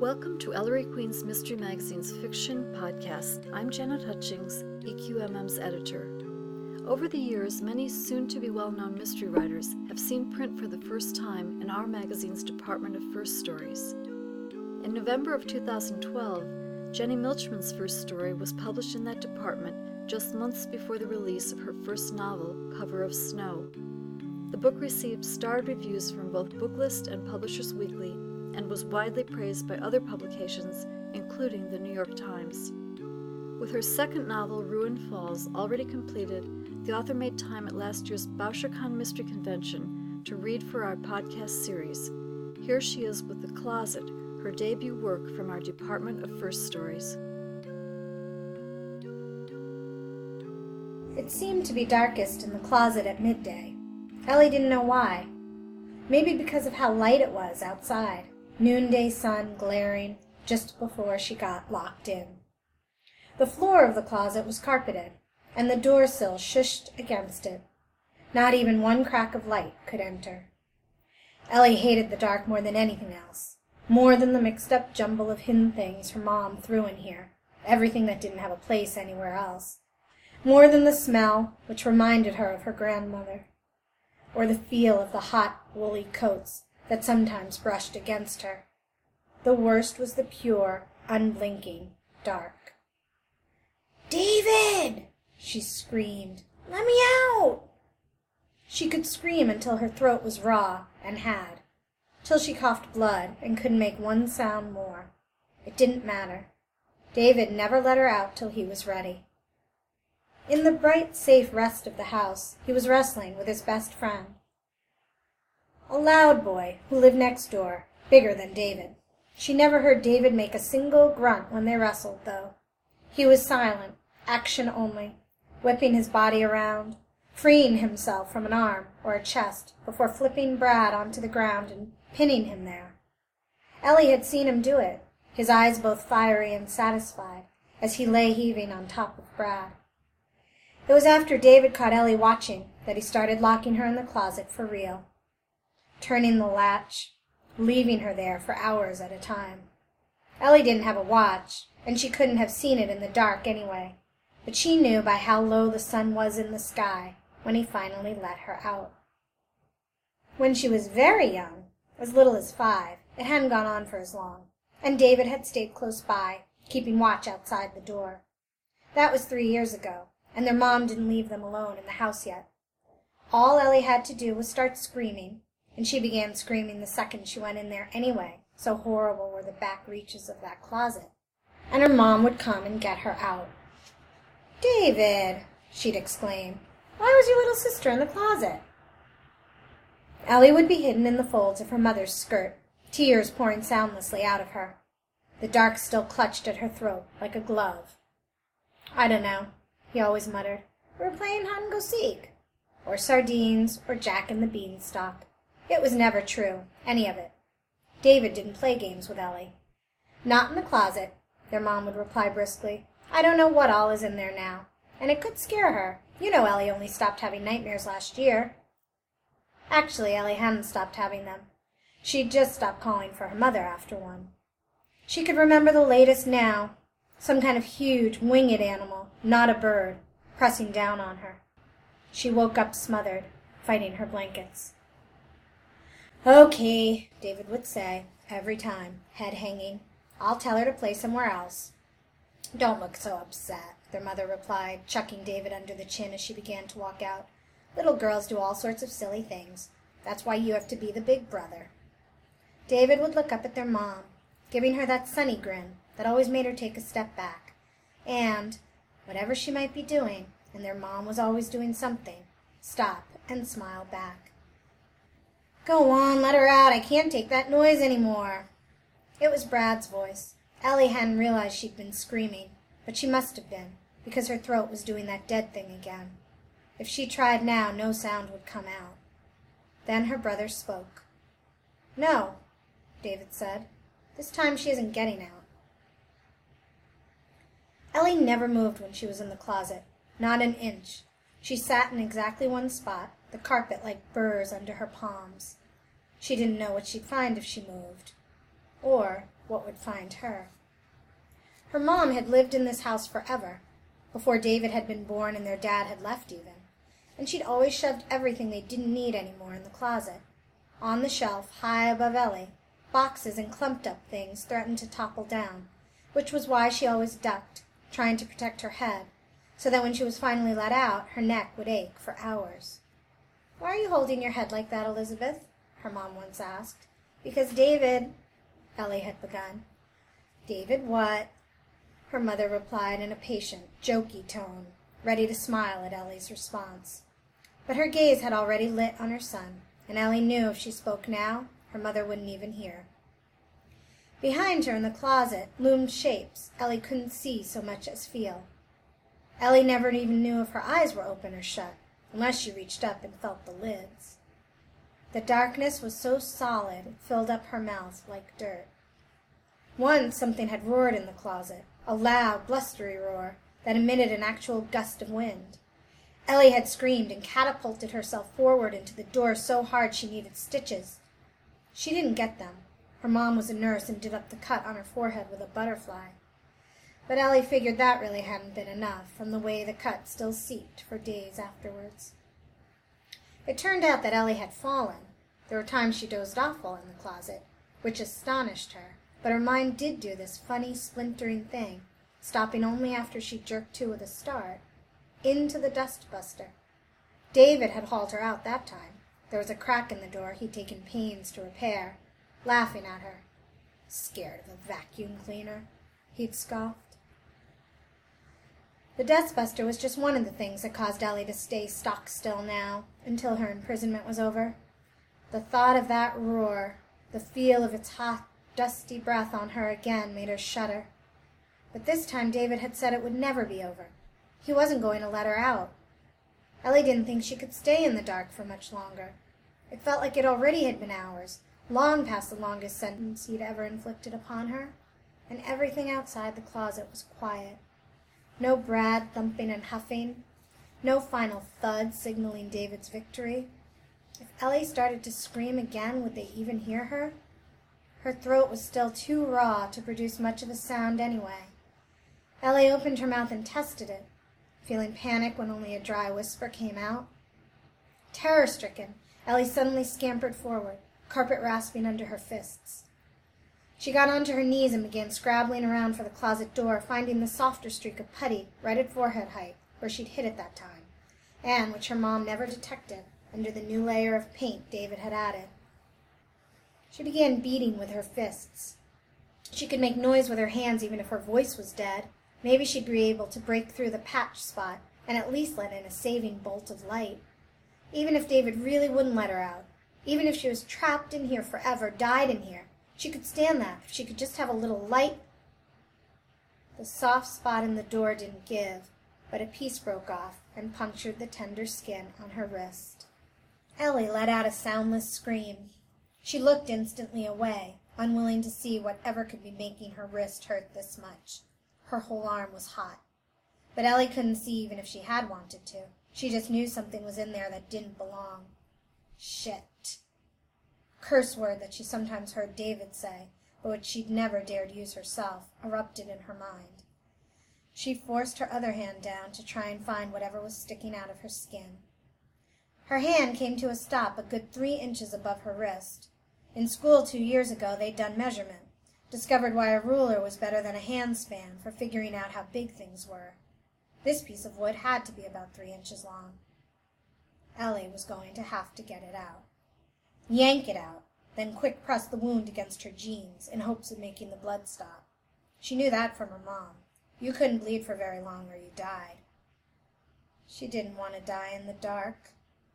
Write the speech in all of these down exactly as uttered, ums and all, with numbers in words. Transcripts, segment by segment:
Welcome to Ellery Queen's Mystery Magazine's fiction podcast. I'm Janet Hutchings, E Q M M's editor. Over the years, many soon-to-be well-known mystery writers have seen print for the first time in our magazine's Department of First Stories. In November of two thousand twelve, Jenny Milchman's first story was published in that department just months before the release of her first novel, Cover of Snow. The book received starred reviews from both Booklist and Publishers Weekly and was widely praised by other publications, including the New York Times. With her second novel, Ruin Falls, already completed, the author made time at last year's BoucherCon Mystery Convention to read for our podcast series. Here she is with The Closet, her debut work from our Department of First Stories. It seemed to be darkest in the closet at midday. Ellie didn't know why. Maybe because of how light it was outside. Noonday sun glaring just before she got locked in. The floor of the closet was carpeted, and the door sill shushed against it. Not even one crack of light could enter. Ellie hated the dark more than anything else, more than the mixed-up jumble of hidden things her mom threw in here, everything that didn't have a place anywhere else, more than the smell, which reminded her of her grandmother, or the feel of the hot, woolly coats that sometimes brushed against her. The worst was the pure, unblinking dark. "David!" she screamed. "Let me out!" She could scream until her throat was raw, and had, till she coughed blood and couldn't make one sound more. It didn't matter. David never let her out till he was ready. In the bright, safe rest of the house, he was wrestling with his best friend, a loud boy who lived next door, bigger than David. She never heard David make a single grunt when they wrestled, though. He was silent, action only, whipping his body around, freeing himself from an arm or a chest before flipping Brad onto the ground and pinning him there. Ellie had seen him do it, his eyes both fiery and satisfied, as he lay heaving on top of Brad. It was after David caught Ellie watching that he started locking her in the closet for real, turning the latch, leaving her there for hours at a time. Ellie didn't have a watch, and she couldn't have seen it in the dark anyway, but she knew by how low the sun was in the sky when he finally let her out. When she was very young, as little as five, it hadn't gone on for as long, and David had stayed close by, keeping watch outside the door. That was three years ago, and their mom didn't leave them alone in the house yet. All Ellie had to do was start screaming, and she began screaming the second she went in there anyway, so horrible were the back reaches of that closet. And her mom would come and get her out. "David," she'd exclaim, "why was your little sister in the closet?" Ellie would be hidden in the folds of her mother's skirt, tears pouring soundlessly out of her. The dark still clutched at her throat like a glove. "I don't know," he always muttered. "We were playing hide-and-go-seek, or sardines, or Jack and the Beanstalk." It was never true, any of it. David didn't play games with Ellie. "Not in the closet," their mom would reply briskly. "I don't know what all is in there now, and it could scare her. You know Ellie only stopped having nightmares last year." Actually, Ellie hadn't stopped having them. She'd just stopped calling for her mother after one. She could remember the latest now, some kind of huge, winged animal, not a bird, pressing down on her. She woke up smothered, fighting her blankets. "Okay," David would say, every time, head hanging. "I'll tell her to play somewhere else." "Don't look so upset," their mother replied, chucking David under the chin as she began to walk out. "Little girls do all sorts of silly things. That's why you have to be the big brother." David would look up at their mom, giving her that sunny grin that always made her take a step back. And, whatever she might be doing, and their mom was always doing something, stop and smile back. "Go on, let her out. I can't take that noise anymore." It was Brad's voice. Ellie hadn't realized she'd been screaming, but she must have been, because her throat was doing that dead thing again. If she tried now, no sound would come out. Then her brother spoke. "No," David said. "This time she isn't getting out." Ellie never moved when she was in the closet, not an inch. She sat in exactly one spot, the carpet like burrs under her palms. She didn't know what she'd find if she moved, or what would find her. Her mom had lived in this house forever, before David had been born and their dad had left even, and she'd always shoved everything they didn't need anymore in the closet. On the shelf, high above Ellie, boxes and clumped-up things threatened to topple down, which was why she always ducked, trying to protect her head, so that when she was finally let out, her neck would ache for hours. "Why are you holding your head like that, Elizabeth?" her mom once asked. "Because David—" Ellie had begun. "David what?" her mother replied in a patient, jokey tone, ready to smile at Ellie's response. But her gaze had already lit on her son, and Ellie knew if she spoke now, her mother wouldn't even hear. Behind her in the closet loomed shapes Ellie couldn't see so much as feel. Ellie never even knew if her eyes were open or shut, unless she reached up and felt the lids. The darkness was so solid it filled up her mouth like dirt. Once something had roared in the closet, a loud, blustery roar that emitted an actual gust of wind. Ellie had screamed and catapulted herself forward into the door so hard she needed stitches. She didn't get them. Her mom was a nurse and did up the cut on her forehead with a butterfly. But Ellie figured that really hadn't been enough, from the way the cut still seeped for days afterwards. It turned out that Ellie had fallen. There were times she dozed off while in the closet, which astonished her, but her mind did do this funny, splintering thing, stopping only after she jerked to with a start, into the dustbuster. David had hauled her out that time. There was a crack in the door he'd taken pains to repair, laughing at her. "Scared of a vacuum cleaner?" he'd scoffed. The dustbuster was just one of the things that caused Ellie to stay stock still now, until her imprisonment was over. The thought of that roar, the feel of its hot, dusty breath on her again, made her shudder. But this time David had said it would never be over. He wasn't going to let her out. Ellie didn't think she could stay in the dark for much longer. It felt like it already had been hours, long past the longest sentence he'd ever inflicted upon her, and everything outside the closet was quiet. No Brad thumping and huffing, no final thud signaling David's victory. If Ellie started to scream again, would they even hear her? Her throat was still too raw to produce much of a sound anyway. Ellie opened her mouth and tested it, feeling panic when only a dry whisper came out. Terror-stricken, Ellie suddenly scampered forward, carpet rasping under her fists. She got onto her knees and began scrabbling around for the closet door, finding the softer streak of putty right at forehead height, where she'd hit it that time, and which her mom never detected under the new layer of paint David had added. She began beating with her fists. She could make noise with her hands even if her voice was dead. Maybe she'd be able to break through the patch spot and at least let in a saving bolt of light. Even if David really wouldn't let her out, even if she was trapped in here forever, died in here, she could stand that if she could just have a little light. The soft spot in the door didn't give, but a piece broke off and punctured the tender skin on her wrist. Ellie let out a soundless scream. She looked instantly away, unwilling to see whatever could be making her wrist hurt this much. Her whole arm was hot. But Ellie couldn't see even if she had wanted to. She just knew something was in there that didn't belong. Shit. Curse word that she sometimes heard David say, but which she'd never dared use herself, erupted in her mind. She forced her other hand down to try and find whatever was sticking out of her skin. Her hand came to a stop a good three inches above her wrist. In school two years ago they'd done measurement, discovered why a ruler was better than a handspan for figuring out how big things were. This piece of wood had to be about three inches long. Ellie was going to have to get it out. Yank it out, then quick press the wound against her jeans in hopes of making the blood stop. She knew that from her mom. You couldn't bleed for very long or you died. She didn't want to die in the dark.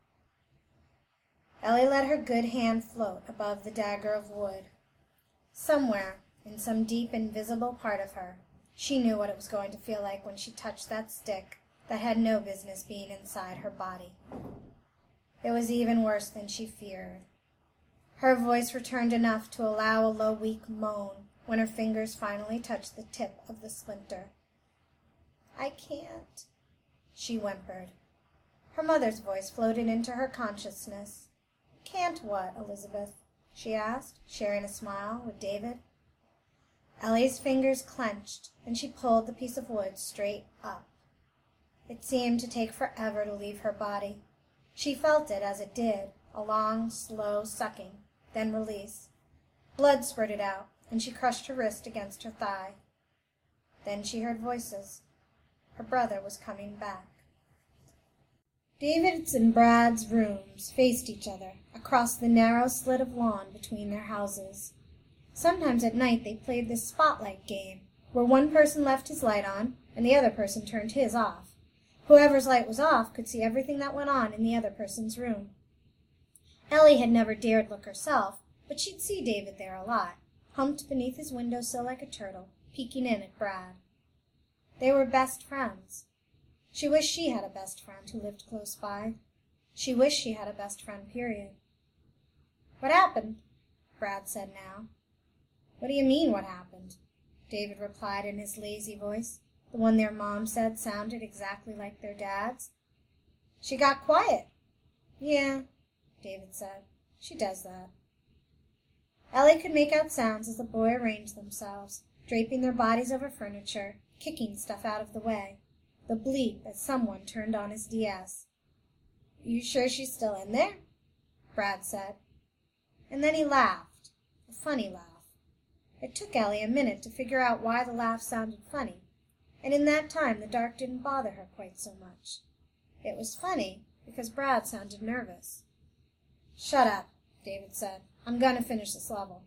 Ellie let her good hand float above the dagger of wood. Somewhere, in some deep, invisible part of her, she knew what it was going to feel like when she touched that stick that had no business being inside her body. It was even worse than she feared. Her voice returned enough to allow a low, weak moan when her fingers finally touched the tip of the splinter. "I can't," she whimpered. Her mother's voice floated into her consciousness. "Can't what, Elizabeth?" she asked, sharing a smile with David. Ellie's fingers clenched, and she pulled the piece of wood straight up. It seemed to take forever to leave her body. She felt it as it did, a long, slow sucking, then release. Blood spurted out, and she crushed her wrist against her thigh. Then she heard voices. Her brother was coming back. David's and Brad's rooms faced each other across the narrow slit of lawn between their houses. Sometimes at night they played this spotlight game, where one person left his light on and the other person turned his off. Whoever's light was off could see everything that went on in the other person's room. Ellie had never dared look herself, but she'd see David there a lot, humped beneath his windowsill like a turtle, peeking in at Brad. They were best friends. She wished she had a best friend who lived close by. She wished she had a best friend, period. "What happened?" Brad said now. "What do you mean, what happened?" David replied in his lazy voice, the one their mom said sounded exactly like their dad's. "She got quiet." "Yeah," David said. "She does that." Ellie could make out sounds as the boy arranged themselves, draping their bodies over furniture, kicking stuff out of the way. The bleep as someone turned on his D S. "You sure she's still in there?" Brad said. And then he laughed, a funny laugh. It took Ellie a minute to figure out why the laugh sounded funny, and in that time the dark didn't bother her quite so much. It was funny because Brad sounded nervous. "Shut up," David said. "I'm going to finish this level."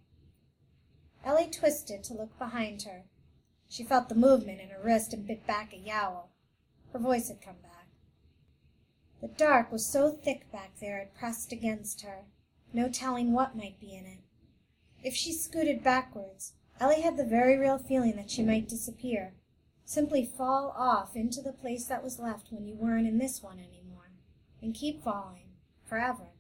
Ellie twisted to look behind her. She felt the movement in her wrist and bit back a yowl. Her voice had come back. The dark was so thick back there it pressed against her, no telling what might be in it. If she scooted backwards, Ellie had the very real feeling that she might disappear, simply fall off into the place that was left when you weren't in this one anymore, and keep falling, forever.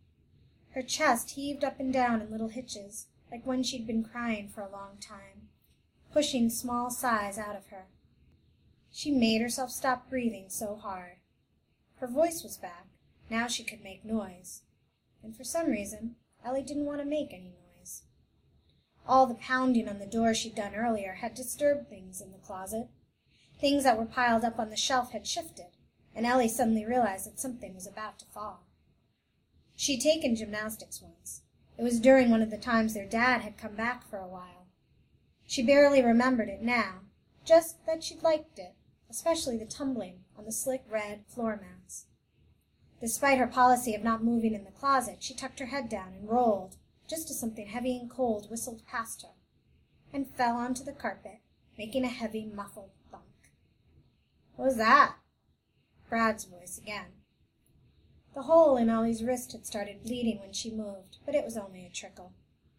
Her chest heaved up and down in little hitches, like when she'd been crying for a long time, pushing small sighs out of her. She made herself stop breathing so hard. Her voice was back. Now she could make noise. And for some reason, Ellie didn't want to make any noise. All the pounding on the door she'd done earlier had disturbed things in the closet. Things that were piled up on the shelf had shifted, and Ellie suddenly realized that something was about to fall. She'd taken gymnastics once. It was during one of the times their dad had come back for a while. She barely remembered it now, just that she'd liked it, especially the tumbling on the slick red floor mats. Despite her policy of not moving in the closet, she tucked her head down and rolled, just as something heavy and cold whistled past her, and fell onto the carpet, making a heavy, muffled thunk. "What was that?" Brad's voice again. The hole in Ellie's wrist had started bleeding when she moved, but it was only a trickle.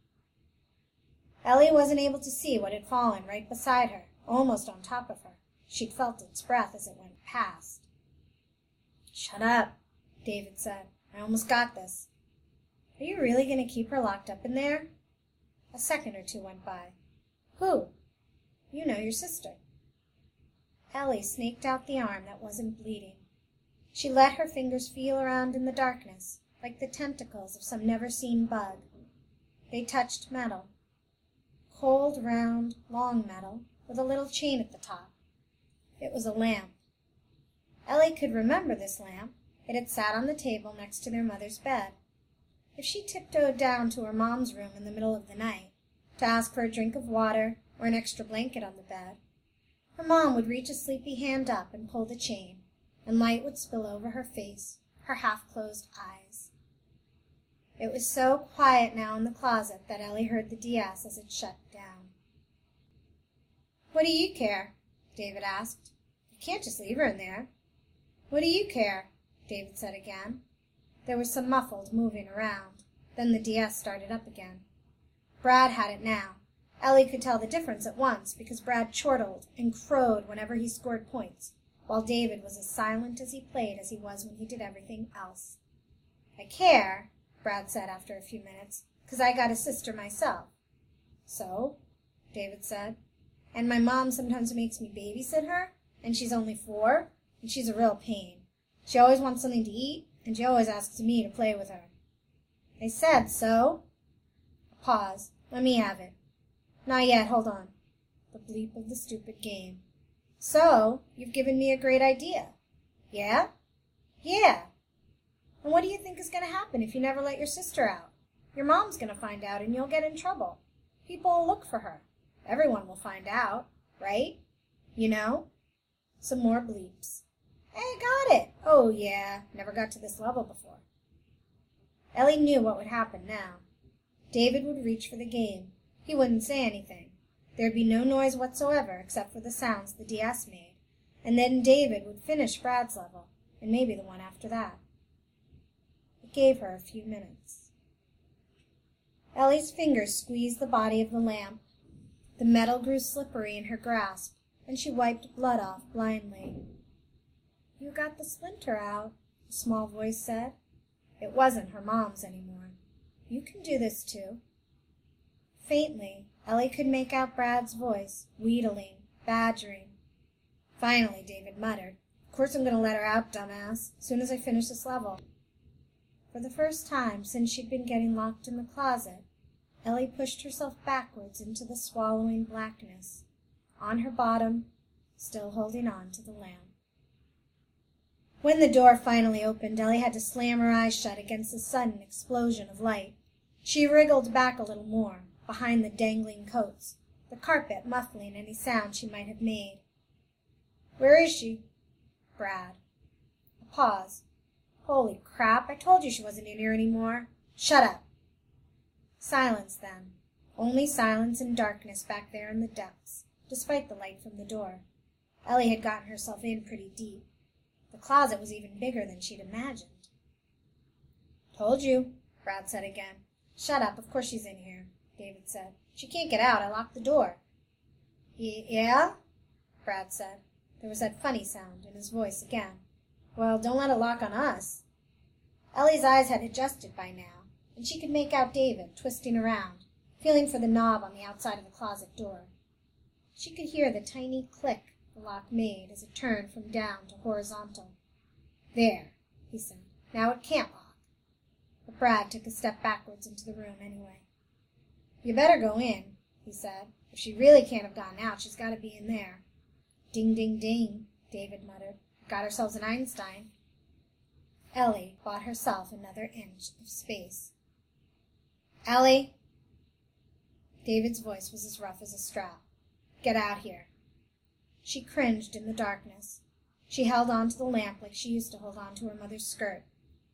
Ellie wasn't able to see what had fallen right beside her, almost on top of her. She'd felt its breath as it went past. "Shut up," David said. "I almost got this." "Are you really going to keep her locked up in there?" A second or two went by. "Who?" "You know, your sister." Ellie snaked out the arm that wasn't bleeding. She let her fingers feel around in the darkness, like the tentacles of some never-seen bug. They touched metal. Cold, round, long metal, with a little chain at the top. It was a lamp. Ellie could remember this lamp. It had sat on the table next to their mother's bed. If she tiptoed down to her mom's room in the middle of the night, to ask for a drink of water or an extra blanket on the bed, her mom would reach a sleepy hand up and pull the chain, and light would spill over her face, her half-closed eyes. It was so quiet now in the closet that Ellie heard the D S as it shut down. "What do you care?" David asked. "You can't just leave her in there." "What do you care?" David said again. There was some muffled moving around. Then the D S started up again. Brad had it now. Ellie could tell the difference at once, because Brad chortled and crowed whenever he scored points, while David was as silent as he played as he was when he did everything else. "I care," Brad said after a few minutes, "'cause I got a sister myself." "So?" David said. "And my mom sometimes makes me babysit her, and she's only four, and she's a real pain. She always wants something to eat, and she always asks me to play with her." "I said so." A pause. "Let me have it." "Not yet, hold on." the bleep of the stupid game. So, you've given me a great idea. Yeah? Yeah. And what do you think is going to happen if you never let your sister out? Your mom's going to find out and you'll get in trouble. People will look for her. Everyone will find out, right? You know? Some more bleeps. Hey, got it. Oh, yeah. Never got to this level before. Ellie knew what would happen now. David would reach for the game. He wouldn't say anything. There'd be no noise whatsoever except for the sounds the D S made, and then David would finish Brad's level, and maybe the one after that. It gave her a few minutes. Ellie's fingers squeezed the body of the lamp. The metal grew slippery in her grasp, and she wiped blood off blindly. You got the splinter out, a small voice said. It wasn't her mom's anymore. You can do this too. Faintly, Ellie could make out Brad's voice, wheedling, badgering. Finally, David muttered, Of course I'm going to let her out, dumbass, as soon as I finish this level. For the first time since she'd been getting locked in the closet, Ellie pushed herself backwards into the swallowing blackness, on her bottom, still holding on to the lamp. When the door finally opened, Ellie had to slam her eyes shut against the sudden explosion of light. She wriggled back a little more, behind the dangling coats, the carpet muffling any sound she might have made. Where is she? Brad. A pause. Holy crap, I told you she wasn't in here anymore. Shut up. Silence then. Only silence and darkness back there in the depths, despite the light from the door. Ellie had gotten herself in pretty deep. The closet was even bigger than she'd imagined. Told you, Brad said again. Shut up, of course she's in here, David said. She can't get out, I locked the door. Y- yeah? Brad said. There was that funny sound in his voice again. Well, don't let it lock on us. Ellie's eyes had adjusted by now, and she could make out David twisting around, feeling for the knob on the outside of the closet door. She could hear the tiny click the lock made as it turned from down to horizontal. There, he said. Now it can't lock. But Brad took a step backwards into the room anyway. You better go in, he said. If she really can't have gotten out, she's got to be in there. Ding, ding, ding, David muttered. Got ourselves an Einstein. Ellie bought herself another inch of space. Ellie! David's voice was as rough as a strap. Get out here. She cringed in the darkness. She held on to the lamp like she used to hold on to her mother's skirt.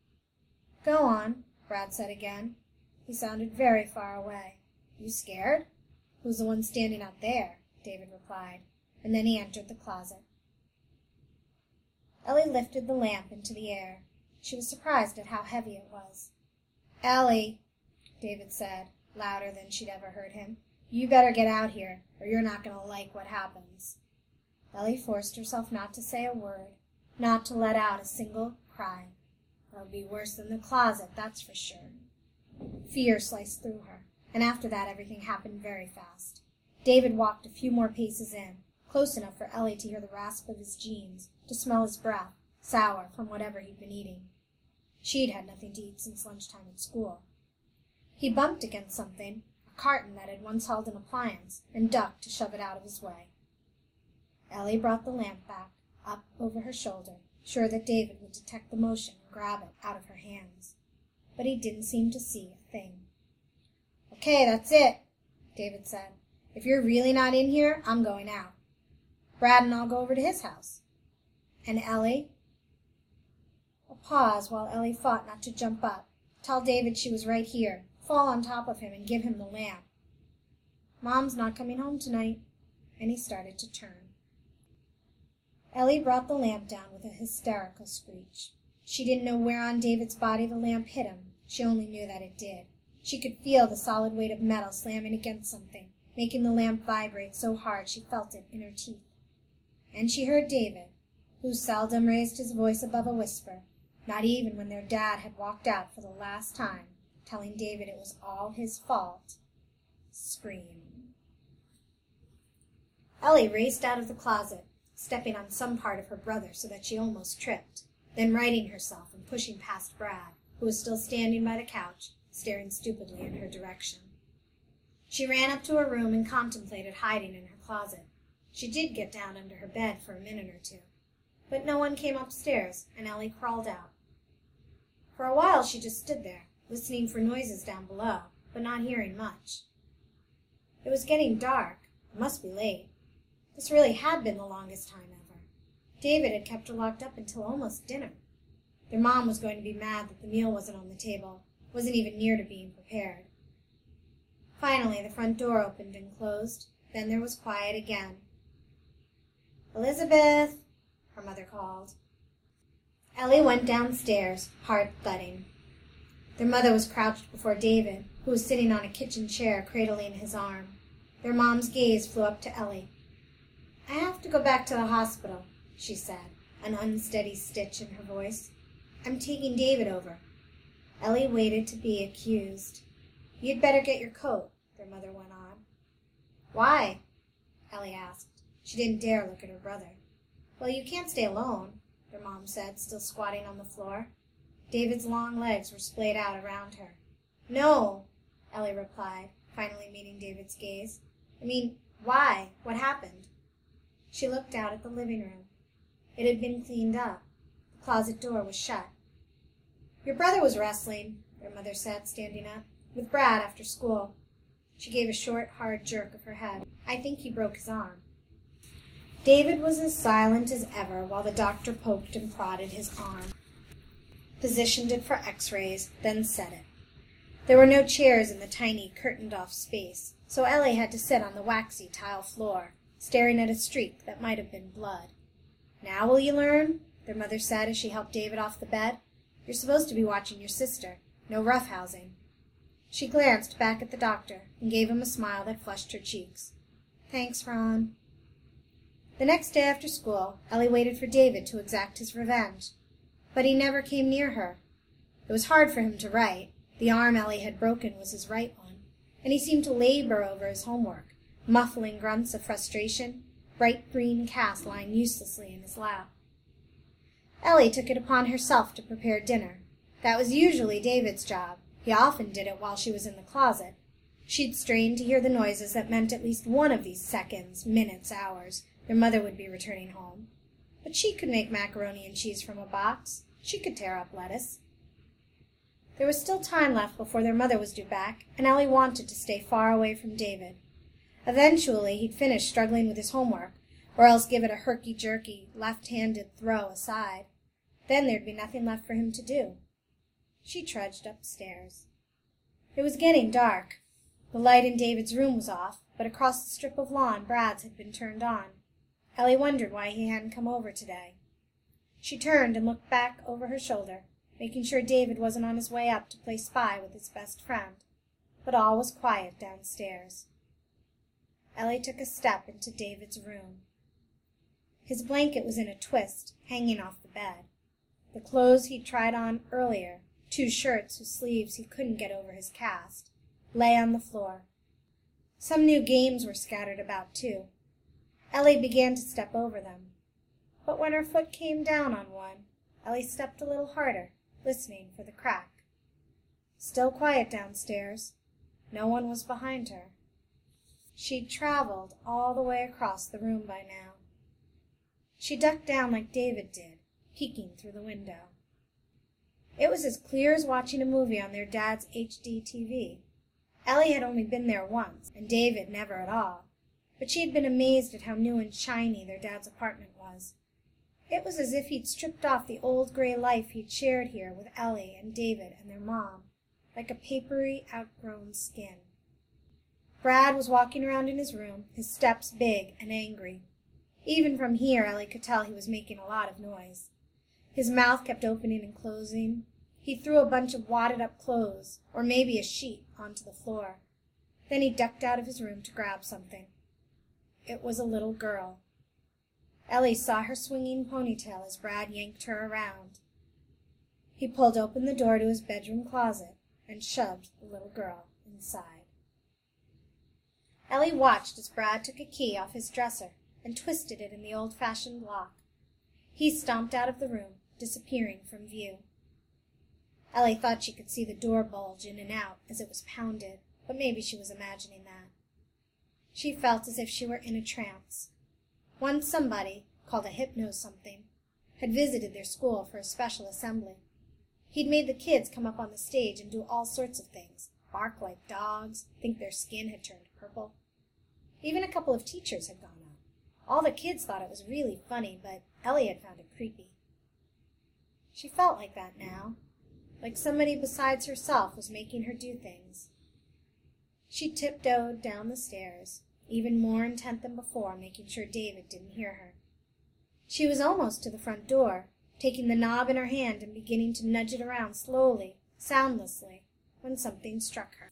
Go on, Brad said again. He sounded very far away. You scared? Who's the one standing out there? David replied, and then he entered the closet. Ellie lifted the lamp into the air. She was surprised at how heavy it was. Ellie, David said, louder than she'd ever heard him, you better get out here, or you're not going to like what happens. Ellie forced herself not to say a word, not to let out a single cry. It'll be worse than the closet, that's for sure. Fear sliced through her, and after that everything happened very fast. David walked a few more paces in, close enough for Ellie to hear the rasp of his jeans, to smell his breath, sour from whatever he'd been eating. She'd had nothing to eat since lunchtime at school. He bumped against something, a carton that had once held an appliance, and ducked to shove it out of his way. Ellie brought the lamp back, up over her shoulder, sure that David would detect the motion and grab it out of her hands. But he didn't seem to see a thing. Okay, that's it, David said. If you're really not in here, I'm going out. Brad and I'll go over to his house. And Ellie? A pause while Ellie fought not to jump up, tell David she was right here, fall on top of him and give him the lamp. Mom's not coming home tonight. And he started to turn. Ellie brought the lamp down with a hysterical screech. She didn't know where on David's body the lamp hit him. She only knew that it did. She could feel the solid weight of metal slamming against something, making the lamp vibrate so hard she felt it in her teeth. And she heard David, who seldom raised his voice above a whisper, not even when their dad had walked out for the last time, telling David it was all his fault, scream. Ellie raced out of the closet, stepping on some part of her brother so that she almost tripped, then righting herself and pushing past Brad, who was still standing by the couch, staring stupidly in her direction. She ran up to her room and contemplated hiding in her closet. She did get down under her bed for a minute or two, but no one came upstairs, and Ellie crawled out. For a while she just stood there, listening for noises down below, but not hearing much. It was getting dark. It must be late. This really had been the longest time ever. David had kept her locked up until almost dinner. Their mom was going to be mad that the meal wasn't on the table, wasn't even near to being prepared. Finally, the front door opened and closed. Then there was quiet again. "Elizabeth," her mother called. Ellie went downstairs, heart thudding. Their mother was crouched before David, who was sitting on a kitchen chair, cradling his arm. Their mom's gaze flew up to Ellie. "I have to go back to the hospital," she said, an unsteady stitch in her voice. "I'm taking David over." Ellie waited to be accused. "You'd better get your coat," their mother went on. "Why?" Ellie asked. She didn't dare look at her brother. "Well, you can't stay alone," their mom said, still squatting on the floor. David's long legs were splayed out around her. "No," Ellie replied, finally meeting David's gaze. "I mean, why? What happened?" She looked out at the living room. It had been cleaned up. The closet door was shut. "Your brother was wrestling," their mother said, standing up, "with Brad after school." She gave a short, hard jerk of her head. "I think he broke his arm." David was as silent as ever while the doctor poked and prodded his arm, positioned it for x-rays, then set it. There were no chairs in the tiny, curtained-off space, so Ellie had to sit on the waxy tile floor, staring at a streak that might have been blood. "Now will you learn?" their mother said as she helped David off the bed. "You're supposed to be watching your sister. No roughhousing." She glanced back at the doctor and gave him a smile that flushed her cheeks. "Thanks, Ron." The next day after school, Ellie waited for David to exact his revenge. But he never came near her. It was hard for him to write. The arm Ellie had broken was his right one, and he seemed to labor over his homework, muffling grunts of frustration, bright green cast lying uselessly in his lap. Ellie took it upon herself to prepare dinner. That was usually David's job. He often did it while she was in the closet. She'd strained to hear the noises that meant at least one of these seconds, minutes, hours, their mother would be returning home. But she could make macaroni and cheese from a box. She could tear up lettuce. There was still time left before their mother was due back, and Ellie wanted to stay far away from David. Eventually, he'd finish struggling with his homework, or else give it a herky-jerky, left-handed throw aside. Then there'd be nothing left for him to do. She trudged upstairs. It was getting dark. The light in David's room was off, but across the strip of lawn Brad's had been turned on. Ellie wondered why he hadn't come over today. She turned and looked back over her shoulder, making sure David wasn't on his way up to play spy with his best friend. But all was quiet downstairs. Ellie took a step into David's room. His blanket was in a twist, hanging off the bed. The clothes he'd tried on earlier, two shirts whose sleeves he couldn't get over his cast, lay on the floor. Some new games were scattered about, too. Ellie began to step over them. But when her foot came down on one, Ellie stepped a little harder, listening for the crack. Still quiet downstairs. No one was behind her. She'd traveled all the way across the room by now. She ducked down like David did, peeking through the window. It was as clear as watching a movie on their dad's H D T V. Ellie had only been there once, and David never at all, but she had been amazed at how new and shiny their dad's apartment was. It was as if he'd stripped off the old gray life he'd shared here with Ellie and David and their mom, like a papery, outgrown skin. Brad was walking around in his room, his steps big and angry. Even from here, Ellie could tell he was making a lot of noise. His mouth kept opening and closing. He threw a bunch of wadded-up clothes, or maybe a sheet, onto the floor. Then he ducked out of his room to grab something. It was a little girl. Ellie saw her swinging ponytail as Brad yanked her around. He pulled open the door to his bedroom closet and shoved the little girl inside. Ellie watched as Brad took a key off his dresser and twisted it in the old-fashioned lock. He stomped out of the room, disappearing from view. Ellie thought she could see the door bulge in and out as it was pounded, but maybe she was imagining that. She felt as if she were in a trance. Once somebody, called a hypno-something, had visited their school for a special assembly. He'd made the kids come up on the stage and do all sorts of things, bark like dogs, think their skin had turned purple. Even a couple of teachers had gone up. All the kids thought it was really funny, but Ellie had found it creepy. She felt like that now, like somebody besides herself was making her do things. She tiptoed down the stairs, even more intent than before, making sure David didn't hear her. She was almost to the front door, taking the knob in her hand and beginning to nudge it around slowly, soundlessly, when something struck her.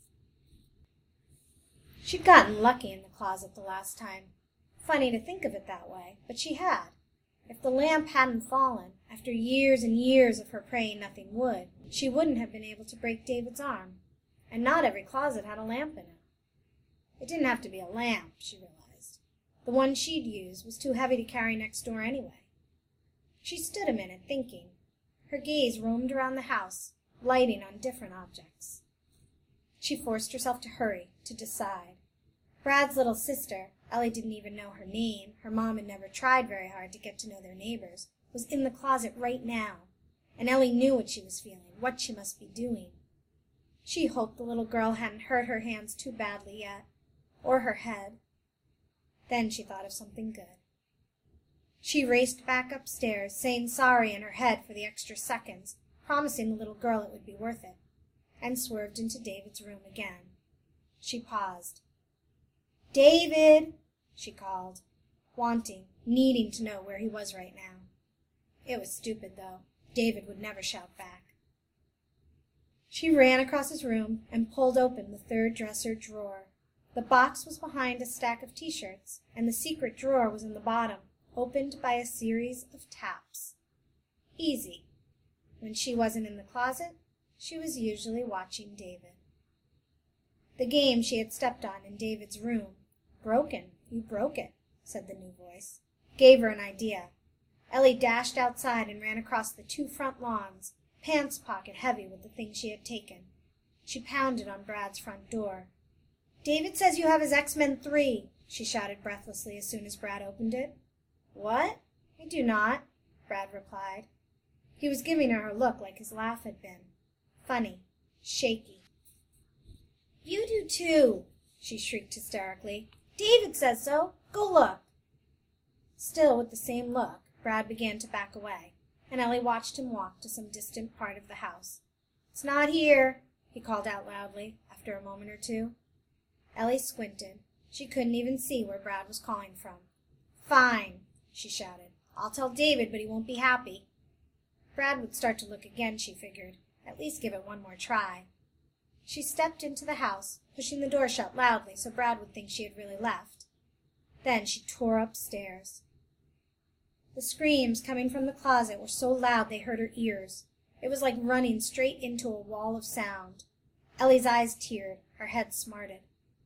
She'd gotten lucky in the closet the last time. Funny to think of it that way, but she had. If the lamp hadn't fallen, after years and years of her praying nothing would, she wouldn't have been able to break David's arm. And not every closet had a lamp in it. It didn't have to be a lamp, she realized. The one she'd used was too heavy to carry next door anyway. She stood a minute, thinking. Her gaze roamed around the house, lighting on different objects. She forced herself to hurry, to decide. Brad's little sister, Ellie didn't even know her name, her mom had never tried very hard to get to know their neighbors, was in the closet right now, and Ellie knew what she was feeling, what she must be doing. She hoped the little girl hadn't hurt her hands too badly yet, or her head. Then she thought of something good. She raced back upstairs, saying sorry in her head for the extra seconds, promising the little girl it would be worth it, and swerved into David's room again. She paused. "David!" she called, wanting, needing to know where he was right now. It was stupid, though. David would never shout back. She ran across his room and pulled open the third dresser drawer. The box was behind a stack of T-shirts, and the secret drawer was in the bottom, opened by a series of taps. Easy. When she wasn't in the closet, she was usually watching David. The game she had stepped on in David's room, "Broken, you broke it," said the new voice, gave her an idea. Ellie dashed outside and ran across the two front lawns, pants pocket heavy with the things she had taken. She pounded on Brad's front door. "David says you have his X-Men three, she shouted breathlessly as soon as Brad opened it. "What? I do not," Brad replied. He was giving her a look like his laugh had been. Funny, shaky. "You do too," she shrieked hysterically. "David says so. Go look." Still with the same look, Brad began to back away, and Ellie watched him walk to some distant part of the house. "It's not here," he called out loudly, after a moment or two. Ellie squinted. She couldn't even see where Brad was calling from. "Fine," she shouted. "I'll tell David, but he won't be happy." Brad would start to look again, she figured. At least give it one more try. She stepped into the house, pushing the door shut loudly so Brad would think she had really left. Then she tore upstairs. The screams coming from the closet were so loud they hurt her ears. It was like running straight into a wall of sound. Ellie's eyes teared, her head smarted.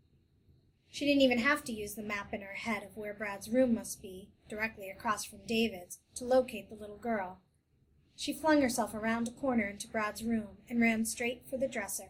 She didn't even have to use the map in her head of where Brad's room must be, directly across from David's, to locate the little girl. She flung herself around a corner into Brad's room and ran straight for the dresser.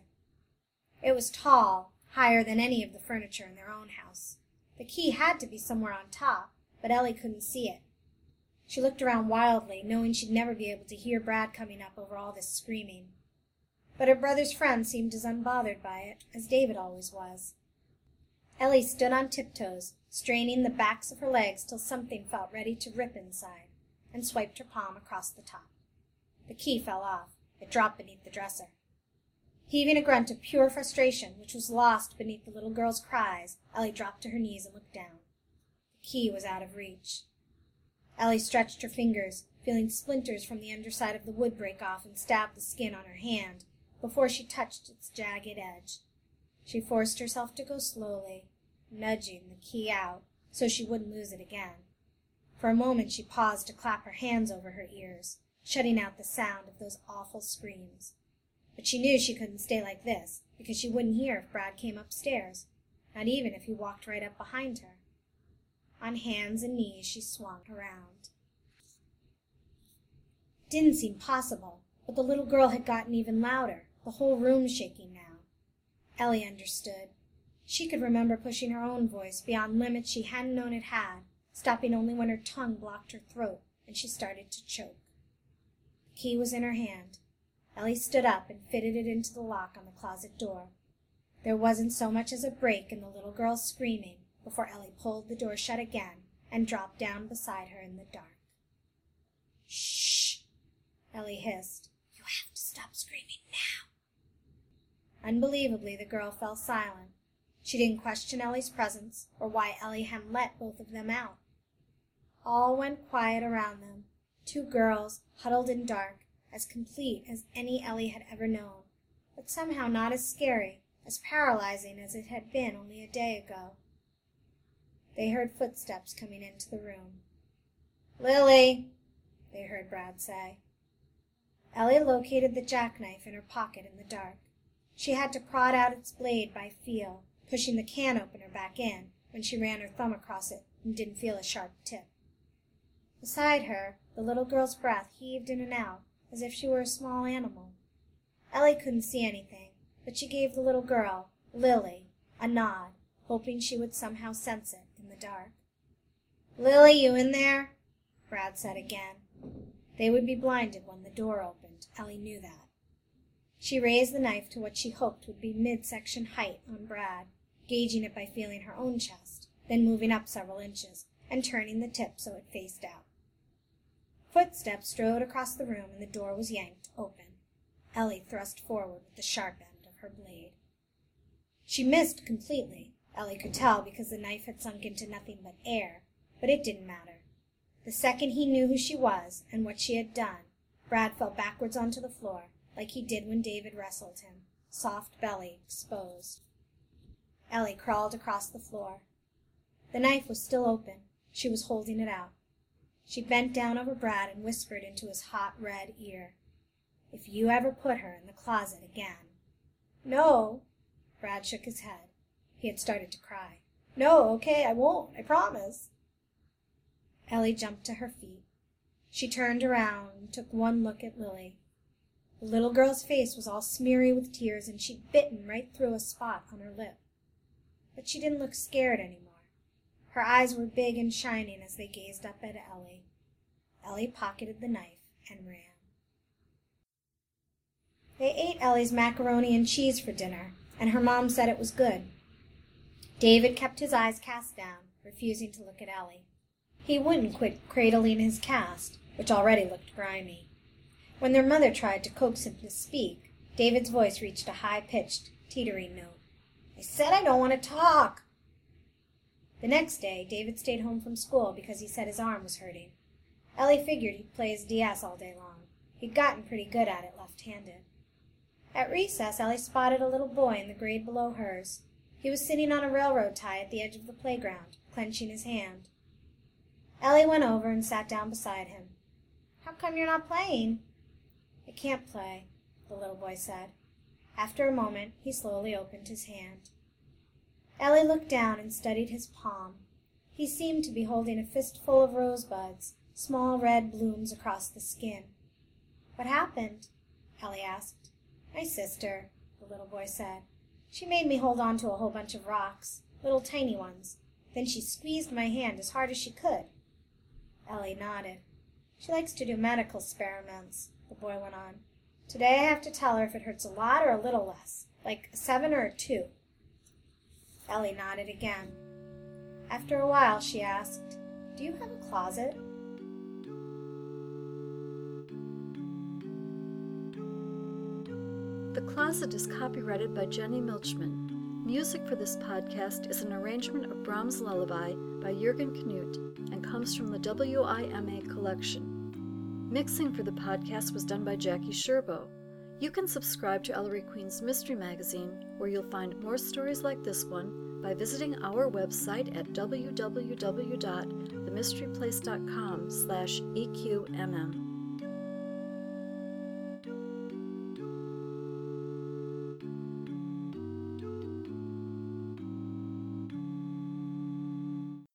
It was tall, higher than any of the furniture in their own house. The key had to be somewhere on top, but Ellie couldn't see it. She looked around wildly, knowing she'd never be able to hear Brad coming up over all this screaming. But her brother's friend seemed as unbothered by it as David always was. Ellie stood on tiptoes, straining the backs of her legs till something felt ready to rip inside, and swiped her palm across the top. The key fell off. It dropped beneath the dresser. Heaving a grunt of pure frustration, which was lost beneath the little girl's cries, Ellie dropped to her knees and looked down. The key was out of reach. Ellie stretched her fingers, feeling splinters from the underside of the wood break off and stab the skin on her hand, before she touched its jagged edge. She forced herself to go slowly, nudging the key out so she wouldn't lose it again. For a moment she paused to clap her hands over her ears, shutting out the sound of those awful screams. But she knew she couldn't stay like this, because she wouldn't hear if Brad came upstairs, not even if he walked right up behind her. On hands and knees she swung around. It didn't seem possible, but the little girl had gotten even louder, the whole room shaking now. Ellie understood. She could remember pushing her own voice beyond limits she hadn't known it had, stopping only when her tongue blocked her throat and she started to choke. The key was in her hand. Ellie stood up and fitted it into the lock on the closet door. There wasn't so much as a break in the little girl's screaming before Ellie pulled the door shut again and dropped down beside her in the dark. "Shh!" Ellie hissed. "You have to stop screaming now." Unbelievably, the girl fell silent. She didn't question Ellie's presence or why Ellie hadn't let both of them out. All went quiet around them, two girls huddled in dark, as complete as any Ellie had ever known, but somehow not as scary, as paralyzing as it had been only a day ago. They heard footsteps coming into the room. "Lily," they heard Brad say. Ellie located the jackknife in her pocket in the dark. She had to prod out its blade by feel, pushing the can opener back in when she ran her thumb across it and didn't feel a sharp tip. Beside her, the little girl's breath heaved in and out as if she were a small animal. Ellie couldn't see anything, but she gave the little girl, Lily, a nod, hoping she would somehow sense it in the dark. "Lily, you in there?" Brad said again. They would be blinded when the door opened. Ellie knew that. She raised the knife to what she hoped would be midsection height on Brad, gauging it by feeling her own chest, then moving up several inches and turning the tip so it faced out. Footsteps strode across the room and the door was yanked open. Ellie thrust forward with the sharp end of her blade. She missed completely, Ellie could tell because the knife had sunk into nothing but air, but it didn't matter. The second he knew who she was and what she had done, Brad fell backwards onto the floor, like he did when David wrestled him, soft belly exposed. Ellie crawled across the floor. The knife was still open. She was holding it out. She bent down over Brad and whispered into his hot red ear, "If you ever put her in the closet again." "No." Brad shook his head. He had started to cry. "No, okay, I won't, I promise." Ellie jumped to her feet. She turned around and took one look at Lily. The little girl's face was all smeary with tears, and she'd bitten right through a spot on her lip. But she didn't look scared anymore. Her eyes were big and shining as they gazed up at Ellie. Ellie pocketed the knife and ran. They ate Ellie's macaroni and cheese for dinner, and her mom said it was good. David kept his eyes cast down, refusing to look at Ellie. He wouldn't quit cradling his cast, which already looked grimy. When their mother tried to coax him to speak, David's voice reached a high-pitched, teetering note. "I said I don't want to talk." The next day, David stayed home from school because he said his arm was hurting. Ellie figured he'd play his D S all day long. He'd gotten pretty good at it left-handed. At recess, Ellie spotted a little boy in the grade below hers. He was sitting on a railroad tie at the edge of the playground, clenching his hand. Ellie went over and sat down beside him. "How come you're not playing?" "I can't play," the little boy said. After a moment, he slowly opened his hand. Ellie looked down and studied his palm. He seemed to be holding a fistful of rosebuds, small red blooms across the skin. "What happened?" Ellie asked. "My sister," the little boy said. "She made me hold on to a whole bunch of rocks, little tiny ones. Then she squeezed my hand as hard as she could." Ellie nodded. "She likes to do medical experiments," the boy went on. "Today I have to tell her if it hurts a lot or a little less, like a seven or a two." Ellie nodded again. After a while, she asked, "Do you have a closet?" The Closet is copyrighted by Jenny Milchman. Music for this podcast is an arrangement of Brahms' Lullaby by Jürgen Knut and comes from the W I M A collection. Mixing for the podcast was done by Jackie Sherbo. You can subscribe to Ellery Queen's Mystery Magazine, where you'll find more stories like this one by visiting our website at w w w dot the mystery place dot com slash E Q M M.